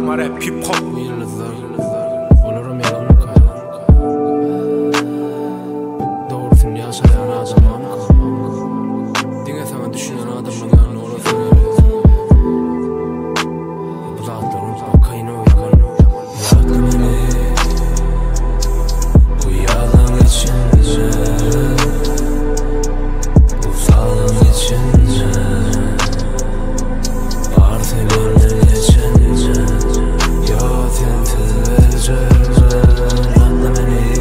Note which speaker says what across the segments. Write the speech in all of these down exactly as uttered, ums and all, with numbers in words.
Speaker 1: Ama rap hip hop
Speaker 2: yıldızlar olurum yalanlık doğrusunu yaşayan adamım dine sana düşünen adamın yanına orası neresi bu dağıtlarım bakayın o yakan yaktı beni bu yalan içince bu sağlam içince artı benimle geçince yok yentilice yaktı beni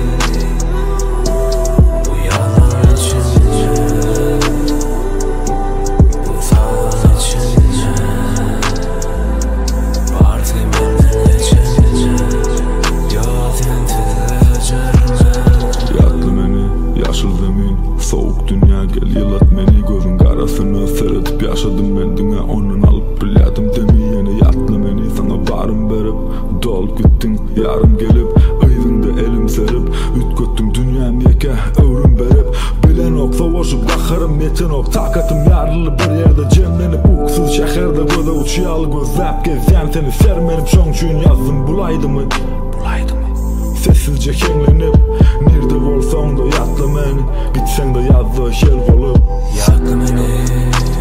Speaker 2: bu yalan içince bu sağlam içince artı benimle geçince yok yentilice
Speaker 3: yaktı beni yaşıl zemin soğuk dünya gel yılat beni gözün karasını seyredip yaşadım ben dünya onun alıp biladım demeyene yaktı beni sana barım verip dol gittin yarım gelip ayvında elim serip üt göttüm dünyam yeke övrüm berip bilen ok savaşıp bakarım yetin ok takatim yarılı bir yerde cemlenip uksuz şehirde göze uçuyalı gözlep gezyen seni sermenip şon üçün yazdım bulaydı mı bulaydı mı sessizce kenlenip nerede bolsan da yaktı beni gitsen de yazdığı şer olup
Speaker 2: yaktı beni